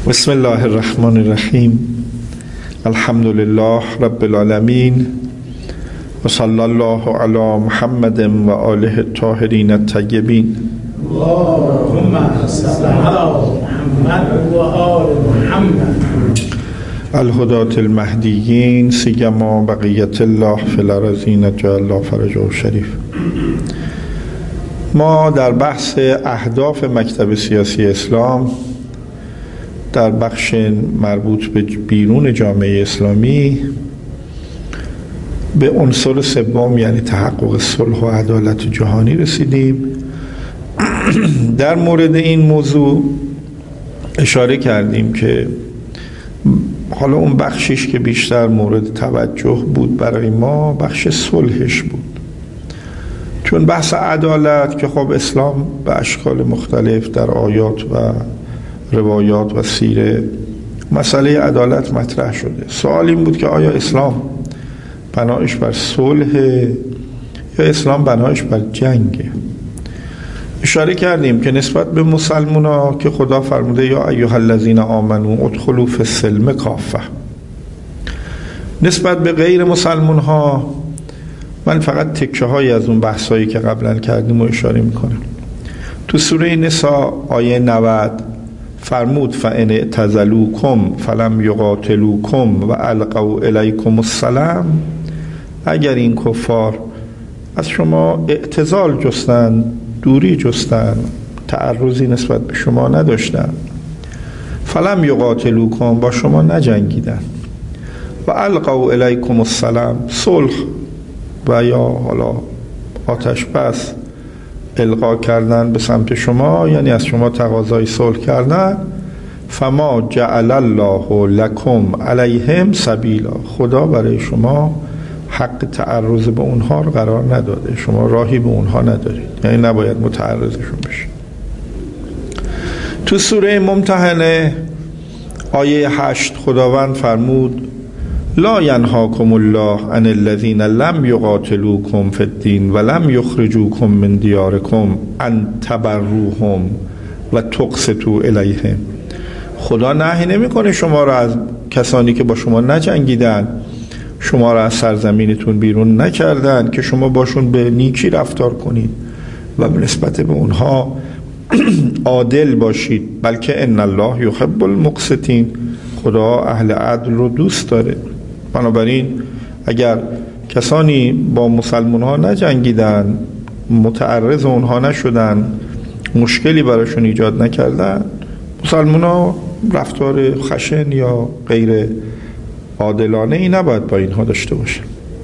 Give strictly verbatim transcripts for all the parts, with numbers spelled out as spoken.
بسم الله الرحمن الرحیم. الحمد لله رب العالمین و صلی الله علی محمد و آله الطاهرین الطیبین. اللهم صل علی محمد و آل محمد الهداة المهدیین سیما بقیت الله فی الارضین جعل الله فرجه شریف. ما در بحث اهداف مکتب سیاسی اسلام در بخش مربوط به بیرون جامعه اسلامی به عنصر سوم یعنی تحقق صلح و عدالت جهانی رسیدیم. در مورد این موضوع اشاره کردیم که حالا اون بخشش که بیشتر مورد توجه بود برای ما بخش صلحش بود، چون بحث عدالت که خب اسلام به اشکال مختلف در آیات و روایات و سیره مسئله عدالت مطرح شده. سوال این بود که آیا اسلام بنایش بر صلح یا اسلام بنایش بر جنگه؟ اشاره کردیم که نسبت به مسلمان ها که خدا فرموده یا ایها الذین آمنوا ادخلوا فی السلم کافه، نسبت به غیر مسلمان ها من فقط تکه های از اون بحثایی که قبلا کردیم و اشاره میکنم. تو سوره نساء آیه نود فرمود فان اعتزلوکم فلم یقاتلوکم و القوا الیکم السلام، اگر این کفار از شما اعتزال جستن، دوری جستن، تعرضی نسبت به شما نداشتن، فلم یقاتلوکم با شما نجنگیدن، و القوا الیکم السلام صلح و یا حالا آتش بس القا کردن به سمت شما یعنی از شما تقاضای صلح کردن، فما جعل الله لکم علیهم سبیلا، خدا برای شما حق تعرض به اونها رو قرار نداده، شما راهی به اونها ندارید، یعنی نباید متعرضشون بشید. تو سوره ممتحنه آیه هشت خداوند فرمود لا ینهاکم الله عن الذین لم یقاتلوکم فی الدین و لم یخرجوکم من دیارکم ان تبروهم و تقسطوا الیهم. خدا نهی نمیکنه شما را از کسانی که با شما نجنگیدن، شما را از سرزمینتون بیرون نکردن که شما باشون به نیکی رفتار کنید و به نسبت به اونها عادل باشید، بلکه ان الله یحب المقسطین، خدا اهل عدل رو دوست داره. بنابراین اگر کسانی با مسلمان ها نجنگیدن، متعرض اونها نشدن، مشکلی براشون ایجاد نکردن، مسلمان ها رفتار خشن یا غیر عادلانه ای نباید با اینها داشته باشه.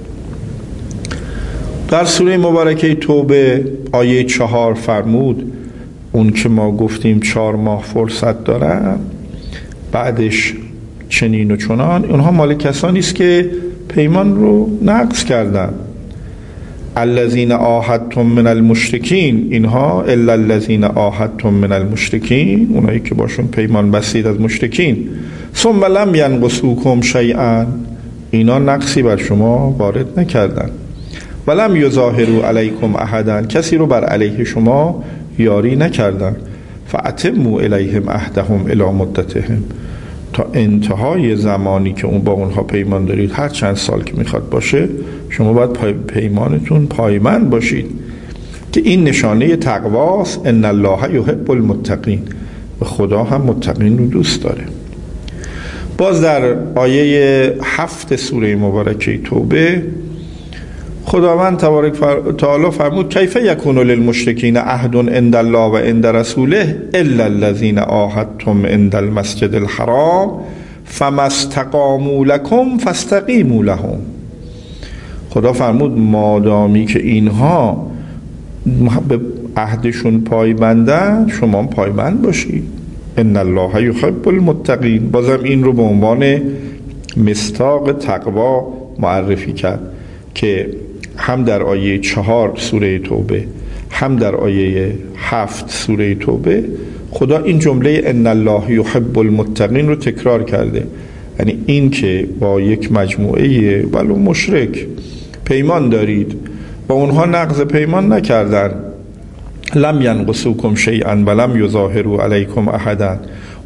در سوره مبارکه توبه آیه چهار فرمود اون که ما گفتیم چهار ماه فرصت دارن بعدش چنین و چنان، اونها مال کسانی است که پیمان رو نقض کردن. الذین عاهدتم من المشرکین، اینها الا الذین عاهدتم من المشرکین، اونایی که باشون پیمان بستید از مشرکین، ثم لم ینقصوکم شیئا، اینا نقصی بر شما وارد نکردن، ولم یظاهروا علیکم احدا، کسی رو بر علیه شما یاری نکردن، فاتموا الیهم عهدهم الی مدتهم، تا انتهای زمانی که اون با اونها پیمان دارید هر چند سال که میخواد باشه شما باید پای پیمانتون پایمند باشید، که این نشانه تقواست. ان الله یحب المتقین، و خدا هم متقین رو دوست داره. باز در آیه هفت سوره مبارکه توبه خداوند تبارک تعالی فرمود کیف یکون للمشرکین عهد عند الله و عند رسوله الا الذین عاهدتم عند المسجد الحرام فما استقاموا لكم فاستقیموا لهم. خدا فرمود مادامی که اینها به عهدشون پایبندن شما پایبند باشید. ان الله یحب المتقین، بازم این رو به عنوان مصداق تقوا معرفی کرد که هم در آیه چهار سوره توبه هم در آیه هفت سوره توبه خدا این جمله ان الله یحب المتقین رو تکرار کرده، یعنی این که با یک مجموعه ولو مشرک پیمان دارید و اونها نقض پیمان نکردن، لم ینقصوکم شیئا ولم یظاهروا علیکم احدا،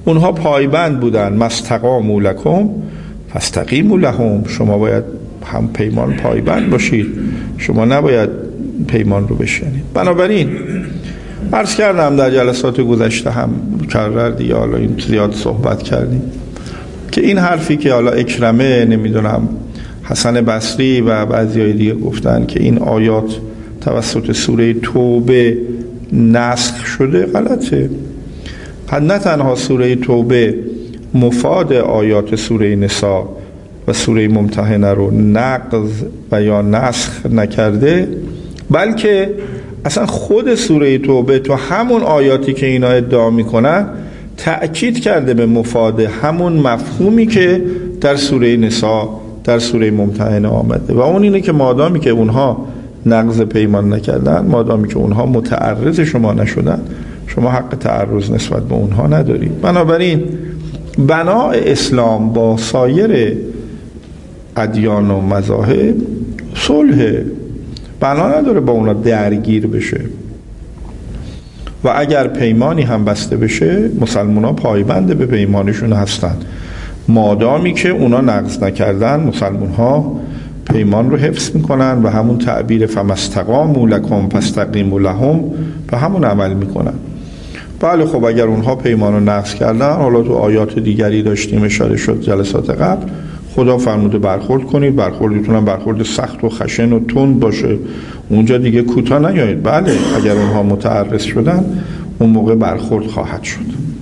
اونها پایبند بودن، مستقاموا لکم فاستقیموا لهم. شما باید هم پیمان پایبند باشید، شما نباید پیمان رو بشکنید. بنابراین عرض کردم در جلسات گذشته هم مکرر دیگه، حالا این زیاد صحبت کردیم که این حرفی که حالا اکرمه، نمیدونم حسن بصری و بعضیای دیگه گفتن که این آیات توسط سوره توبه نسخ شده، غلطه. نه تنها سوره توبه مفاد آیات سوره نساء و سوره ممتحنه رو نقض و یا نسخ نکرده، بلکه اصلا خود سوره توبه تو همون آیاتی که اینا ادعا میکنن تأکید کرده به مفاد همون مفهومی که در سوره نساء، در سوره ممتحنه آمده، و اون اینه که مادامی که اونها نقض پیمان نکردن، مادامی که اونها متعرض شما نشدن، شما حق تعرض نسبت به اونها ندارید. بنابراین بناء اسلام با سایر ادیان و مذاهب صلح، بنا نداره با اونا درگیر بشه، و اگر پیمانی هم بسته بشه مسلمان ها پایبند به پیمانشون هستن، مادامی که اونا نقض نکردن مسلمان ها پیمان رو حفظ میکنن و همون تعبیر فمستقاموا لکم فاستقیموا لهم به همون عمل میکنن. بله خب اگر اونها پیمان رو نقض کردن، حالا تو آیات دیگری داشتیم اشاره شد جلسات قبل، خدا فرموده برخورد کنید، برخوردتون هم برخورد سخت و خشن و تند باشه، اونجا دیگه کوتاه نیایید. بله اگر اونها متعرض شدن اون موقع برخورد خواهد شد.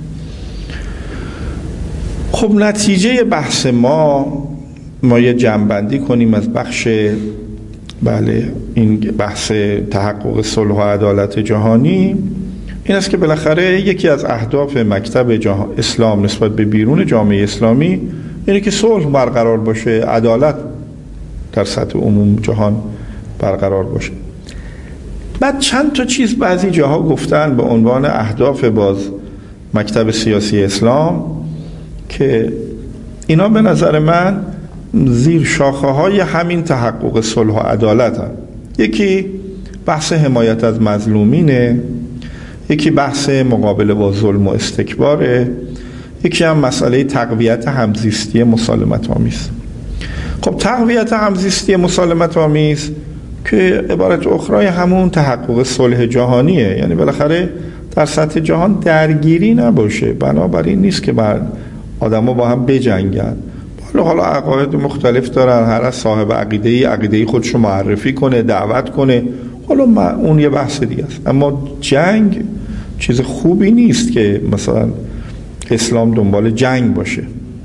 خب نتیجه بحث ما ما یه جمع‌بندی کنیم از بخش بله این بحث تحقق صلح و عدالت جهانی این است که بالاخره یکی از اهداف مکتب جهان اسلام نسبت به بیرون جامعه اسلامی اینه که صلح برقرار باشه، عدالت در سطح عموم جهان برقرار باشه. بعد چند تا چیز بعضی جاها گفتن به عنوان اهداف باز مکتب سیاسی اسلام که اینا به نظر من زیر شاخه های همین تحقق صلح و عدالت هم. یکی بحث حمایت از مظلومینه، یکی بحث مقابله با ظلم و استکباره، یکی هم مسئله تقویت همزیستی مسالمت آمیز. خب تقویت همزیستی مسالمت آمیز که عبارت اخرای همون تحقق صلح جهانیه، یعنی بالاخره در سطح جهان درگیری نباشه، بنابراین نیست که بر آدم ها با هم بجنگن. حالا عقاید مختلف دارن، هر از صاحب عقیده‌ای عقیده‌ای خودشو معرفی کنه، دعوت کنه، حالا اون یه بحث دیگه است. اما جنگ چیز خوبی نیست که مثلا اسلام دنبال جنگ باشه.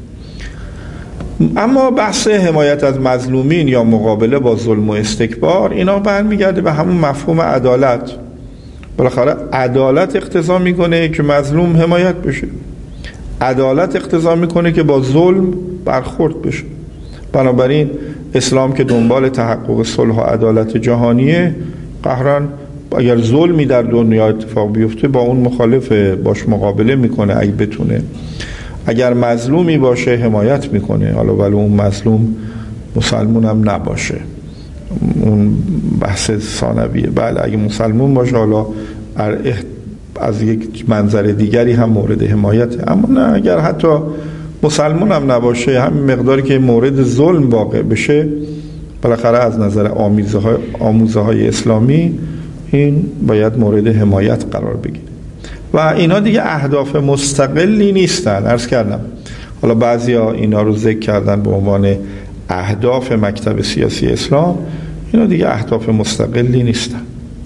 اما بحث حمایت از مظلومین یا مقابله با ظلم و استکبار، اینا برمیگرده به همون مفهوم عدالت. بالاخره عدالت اقتضا میکنه که مظلوم حمایت بشه، عدالت اقتضا میکنه که با ظلم برخورد بشه. بنابراین اسلام که دنبال تحقق صلح و عدالت جهانیه، قهرن اگر ظلمی در دنیا اتفاق بیفته با اون مخالفه، باش مقابله میکنه اگه بتونه، اگر مظلومی باشه حمایت میکنه، حالا ولی اون مظلوم مسلمون هم نباشه، اون بحث ثانویه. بله اگه مسلمون باشه حالا از یک منظر دیگری هم مورد حمایت، اما نه اگر حتی مسلمان هم نباشه، همین مقداری که مورد ظلم واقع بشه، بالاخره از نظر آموزه های, آموزه های اسلامی این باید مورد حمایت قرار بگیره. و اینا دیگه اهداف مستقلی نیستن. عرض کردم حالا بعضیا اینا رو ذکر کردن به عنوان اهداف مکتب سیاسی اسلام، اینا دیگه اهداف مستقلی نیستن.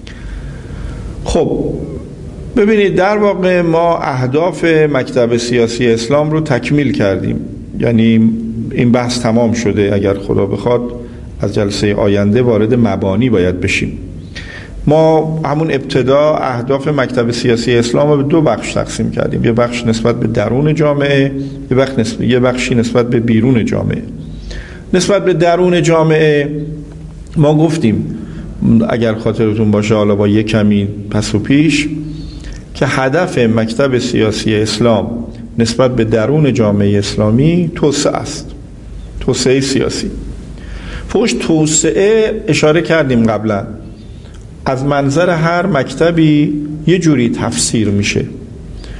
خب ببینید در واقع ما اهداف مکتب سیاسی اسلام رو تکمیل کردیم، یعنی این بحث تمام شده. اگر خدا بخواد از جلسه آینده وارد مبانی باید بشیم. ما همون ابتدا اهداف مکتب سیاسی اسلام رو به دو بخش تقسیم کردیم، یه بخش نسبت به درون جامعه، یه بخش نسبت یه بخشی نسبت به بیرون جامعه. نسبت به درون جامعه ما گفتیم اگر خاطرتون باشه حالا با یک کمی پس و پیش که هدف مکتب سیاسی اسلام نسبت به درون جامعه اسلامی توسعه است، توسعه سیاسی. فوش توسعه اشاره کردیم قبلا، از منظر هر مکتبی یه جوری تفسیر میشه.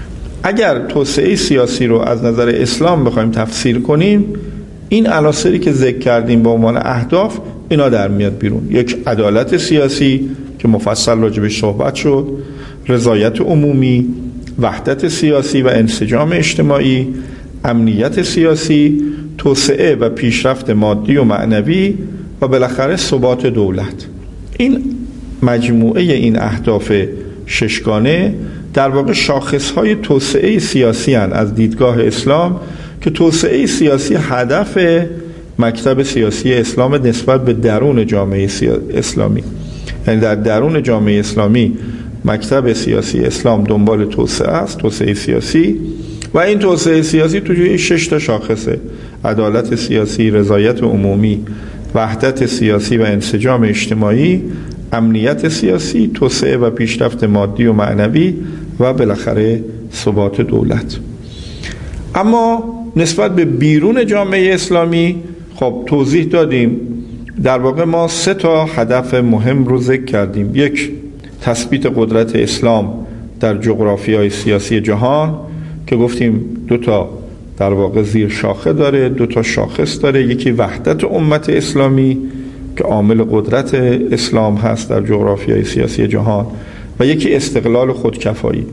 اگر توسعه سیاسی رو از نظر اسلام بخوایم تفسیر کنیم، این عناصری که ذکر کردیم به عنوان اهداف اینا در میاد بیرون. یک، عدالت سیاسی که مفصل راجبش صحبت شد، رضایت عمومی، وحدت سیاسی و انسجام اجتماعی، امنیت سیاسی، توسعه و پیشرفت مادی و معنوی و بالاخره ثبات دولت. این مجموعه این اهداف ششگانه در واقع شاخصهای توسعه سیاسی هستند از دیدگاه اسلام، که توسعه سیاسی هدف مکتب سیاسی اسلام نسبت به درون جامعه اسلامی. یعنی در درون جامعه اسلامی مکتب سیاسی اسلام دنبال توسعه است، توسعه سیاسی، و این توسعه سیاسی توی شش تا شاخصه: عدالت سیاسی، رضایت عمومی، وحدت سیاسی و انسجام اجتماعی، امنیت سیاسی، توسعه و پیشرفت مادی و معنوی و بالاخره ثبات دولت. اما نسبت به بیرون جامعه اسلامی خب توضیح دادیم. در واقع ما سه تا هدف مهم رو ذکر کردیم. یک، تثبیت قدرت اسلام در جغرافیای سیاسی جهان که گفتیم دو تا در واقع زیر شاخه داره، دو تا شاخص داره. یکی وحدت امت اسلامی که عامل قدرت اسلام هست در جغرافیای سیاسی جهان، و یکی استقلال خودکفایی.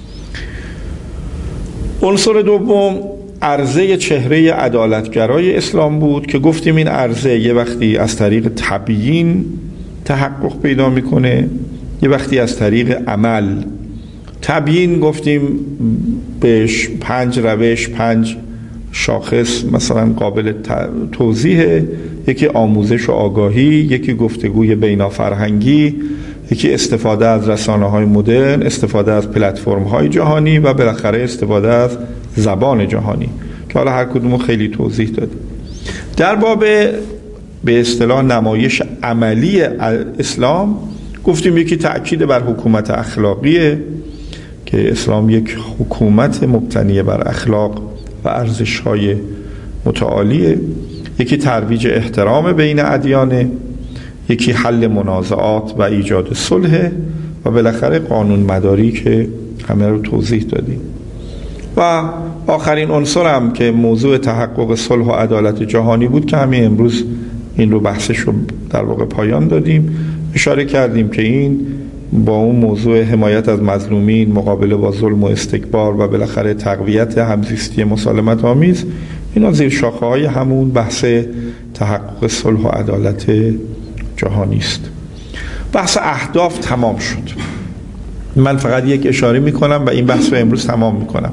عنصر دوم عرضه چهره عدالتگرای اسلام بود که گفتیم این عرضه یه وقتی از طریق تبیین تحقق پیدا میکنه، یه وقتی از طریق عمل. تبیین گفتیم بهش پنج روش، پنج شاخص مثلا قابل توضیحه: یکی آموزش و آگاهی، یکی گفتگوی بین‌فرهنگی، یکی استفاده از رسانه‌های مدرن، استفاده از پلتفرم‌های جهانی و بالاخره استفاده از زبان جهانی که حالا هر کدومو خیلی توضیح دادیم. در باب به اصطلاح نمایش عملی اسلام گفتیم یکی تأکید بر حکومت اخلاقیه که اسلام یک حکومت مبتنی بر اخلاق و ارزش‌های متعالیه، یکی ترویج احترام بین ادیانه، یکی حل منازعات و ایجاد صلح، و بالاخره قانون مداری که همه رو توضیح دادیم. و آخرین عنصر هم که موضوع تحقق صلح و عدالت جهانی بود که همین امروز این رو بحثش رو در واقع پایان دادیم. اشاره کردیم که این با اون موضوع حمایت از مظلومین، مقابله با ظلم و استکبار و بالاخره تقویت همزیستی مسالمت آمیز، اینا زیر شاخه های همون بحث تحقق صلح و عدالت جهانی است. بحث اهداف تمام شد. من فقط یک اشاره میکنم و این بحث رو امروز تمام میکنم.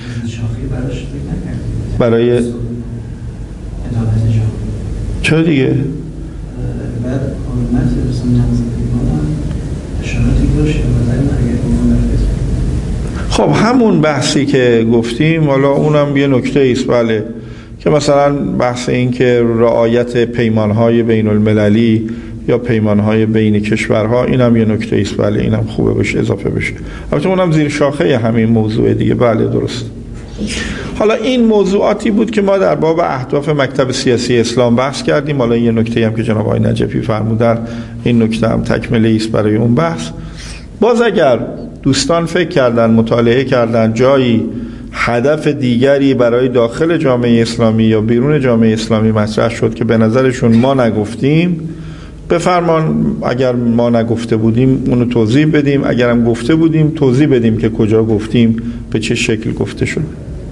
برای چرا دیگه؟ خب همون بحثی که گفتیم، حالا اونم یه نکته ایست بله، که مثلا بحث این که رعایت پیمانهای بین المللی یا پیمانهای بین کشورها، اینم یه نکته ایست بله، اینم خوبه بشه اضافه بشه. البته اونم زیر شاخه همین موضوع دیگه، بله درست. حالا این موضوعاتی بود که ما در باب اهداف مکتب سیاسی اسلام بحث کردیم. حالا یه نکته هم که جناب آقای نجفی فرمودن، این نکته هم تکمله ایست برای اون بحث. باز اگر دوستان فکر کردن، مطالعه کردن جایی هدف دیگری برای داخل جامعه اسلامی یا بیرون جامعه اسلامی مطرح شد که به نظرشون ما نگفتیم، بفرمان. اگر ما نگفته بودیم اونو توضیح بدیم، اگرم گفته بودیم توضیح بدیم که کجا گفتیم، به چه شکل گفته شد.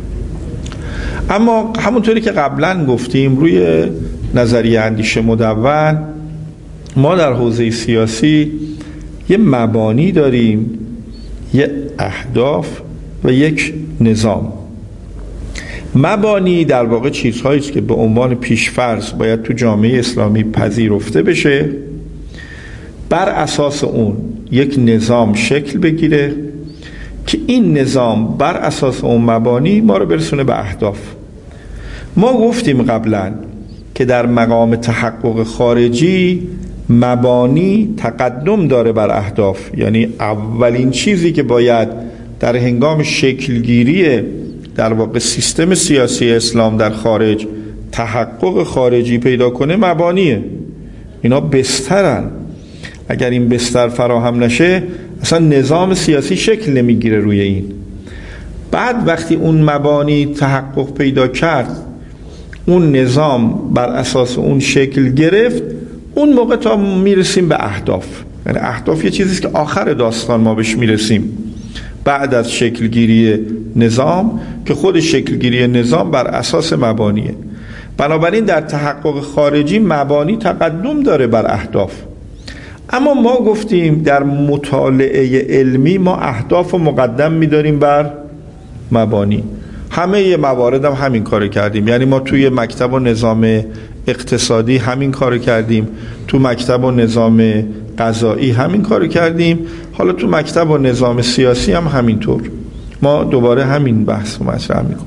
اما همونطوری که قبلا گفتیم، روی نظریه اندیشه مدون ما در حوزه سیاسی یه مبانی داریم، یه اهداف و یک نظام. مبانی در واقع چیزهایی است که به عنوان پیشفرض باید تو جامعه اسلامی پذیرفته بشه، بر اساس اون یک نظام شکل بگیره که این نظام بر اساس اون مبانی ما رو برسونه به اهداف. ما گفتیم قبلا که در مقام تحقق خارجی مبانی تقدم داره بر اهداف، یعنی اولین چیزی که باید در هنگام شکلگیری در واقع سیستم سیاسی اسلام در خارج تحقق خارجی پیدا کنه مبانیه. اینا بسترن. اگر این بستر فراهم نشه اصلا نظام سیاسی شکل نمیگیره روی این. بعد وقتی اون مبانی تحقق پیدا کرد، اون نظام بر اساس اون شکل گرفت، اون موقع تا میرسیم به اهداف. یعنی اهداف یه چیزیست که آخر داستان ما بهش میرسیم بعد از شکلگیری نظام، که خود شکلگیری نظام بر اساس مبانیه. بنابراین در تحقق خارجی مبانی تقدم داره بر اهداف. اما ما گفتیم در مطالعه علمی ما اهداف رو مقدم می‌داریم بر مبانی. همه ی موارد هم همین کار کردیم. یعنی ما توی مکتب و نظام اقتصادی همین کار کردیم، تو مکتب و نظام قضایی همین کار کردیم، حالا تو مکتب و نظام سیاسی هم همینطور. ما دوباره همین بحث رو مطرح می‌کنیم.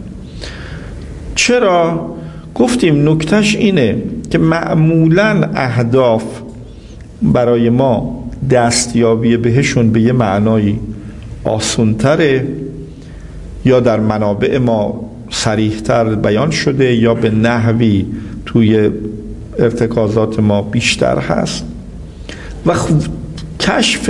چرا؟ گفتیم نکتهش اینه که معمولاً اهداف برای ما دستیابی بهشون به یه معنایی آسان‌تره، یا در منابع ما صریح‌تر بیان شده، یا به نحوی توی ارتکازات ما بیشتر هست. و کشف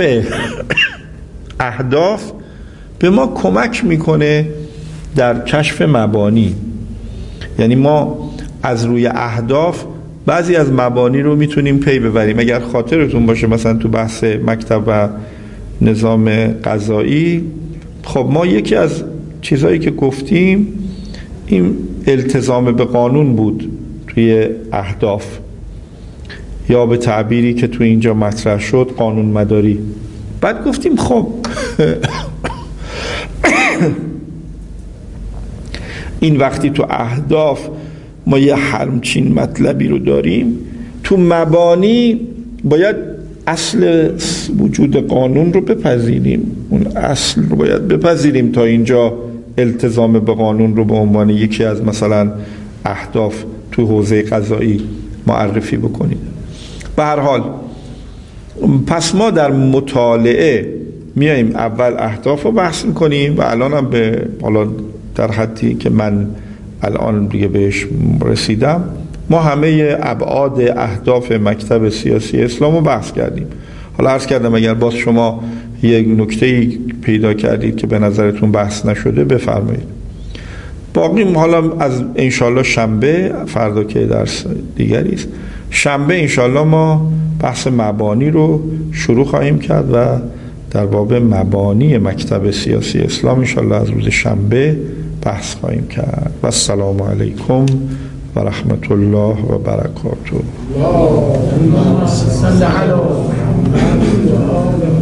اهداف به ما کمک میکنه در کشف مبانی. یعنی ما از روی اهداف بعضی از مبانی رو میتونیم پی ببریم. اگر خاطرتون باشه مثلا تو بحث مکتب و نظام قضایی، خب ما یکی از چیزهایی که گفتیم این التزام به قانون بود توی اهداف، یا به تعبیری که تو اینجا مطرح شد قانون مداری. بعد گفتیم خب این وقتی تو اهداف ما یه همچین مطلبی رو داریم، تو مبانی باید اصل وجود قانون رو بپذیریم، اون اصل رو باید بپذیریم تا اینجا التزام به قانون رو به عنوان یکی از مثلا اهداف تو حوزه قضایی معرفی بکنیم. به هر حال پس ما در مطالعه میاییم اول اهداف رو بحث میکنیم و الان هم به حالا در حدی که من الان دیگه بهش رسیدم ما همه ابعاد اهداف مکتب سیاسی اسلام رو بحث کردیم. حالا عرض کردم اگر باز شما یک نکته‌ای پیدا کردید که به نظرتون بحث نشده بفرمایید. باقی حالا از انشالله شنبه، فردا که درس دیگری است، شنبه انشالله ما بحث مبانی رو شروع خواهیم کرد و در باب مبانی مکتب سیاسی اسلام انشالله از روز شنبه بحث خواهیم کرد. و السلام علیکم و رحمت الله و برکاته.